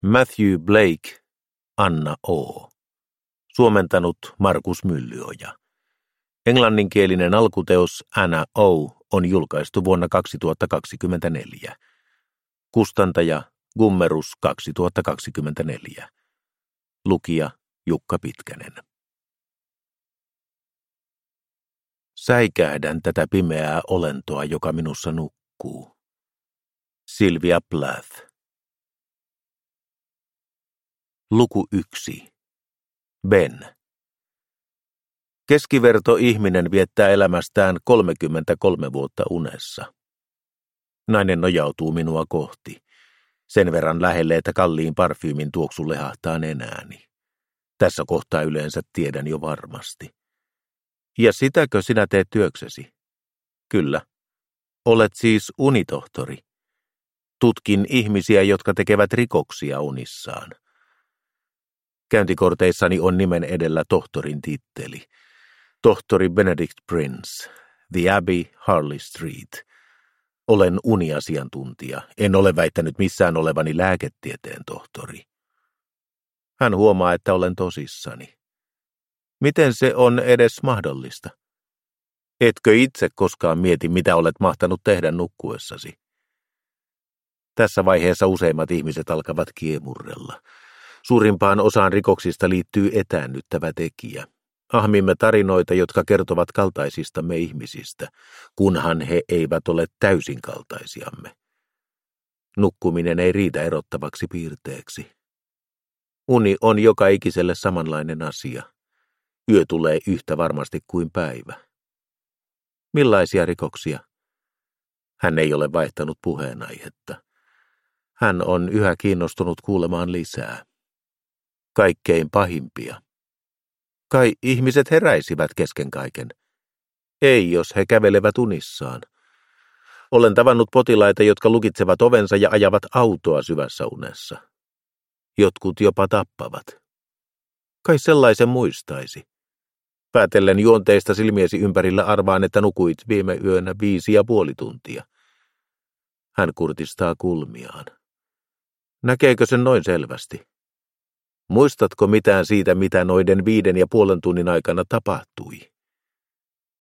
Matthew Blake, Anna O. Suomentanut Markus Myllyoja. Englanninkielinen alkuteos Anna O. on julkaistu vuonna 2024. Kustantaja Gummerus 2024. Lukija Jukka Pitkänen. Säikähdän tätä pimeää olentoa, joka minussa nukkuu. Sylvia Plath. Luku 1. Ben. Keskiverto ihminen viettää elämästään 33 vuotta unessa. Nainen nojautuu minua kohti. Sen verran lähelle, että kalliin parfyymin tuoksu lehahtaa nenääni. Tässä kohtaa yleensä tiedän jo varmasti. Ja sitäkö sinä teet työksesi? Kyllä. Olet siis unitohtori. Tutkin ihmisiä, jotka tekevät rikoksia unissaan. Käyntikorteissani on nimen edellä tohtorin titteli. Tohtori Benedict Prince, The Abbey, Harley Street. Olen uniasiantuntija. En ole väittänyt missään olevani lääketieteen tohtori. Hän huomaa, että olen tosissani. Miten se on edes mahdollista? Etkö itse koskaan mieti, mitä olet mahtanut tehdä nukkuessasi? Tässä vaiheessa useimmat ihmiset alkavat kiemurrella. Suurimpaan osaan rikoksista liittyy etäännyttävä tekijä. Ahmimme tarinoita, jotka kertovat kaltaisistamme ihmisistä, kunhan he eivät ole täysin kaltaisiamme. Nukkuminen ei riitä erottavaksi piirteeksi. Uni on joka ikiselle samanlainen asia. Yö tulee yhtä varmasti kuin päivä. Millaisia rikoksia? Hän ei ole vaihtanut puheenaihetta. Hän on yhä kiinnostunut kuulemaan lisää. Kaikkein pahimpia. Kai ihmiset heräisivät kesken kaiken. Ei, jos he kävelevät unissaan. Olen tavannut potilaita, jotka lukitsevat ovensa ja ajavat autoa syvässä unessa. Jotkut jopa tappavat. Kai sellaisen muistaisi. Päätellen juonteista silmiesi ympärillä arvaan, että nukuit viime yönä 5,5 tuntia. Hän kurtistaa kulmiaan. Näkeekö sen noin selvästi? Muistatko mitään siitä, mitä noiden 5,5 tunnin aikana tapahtui?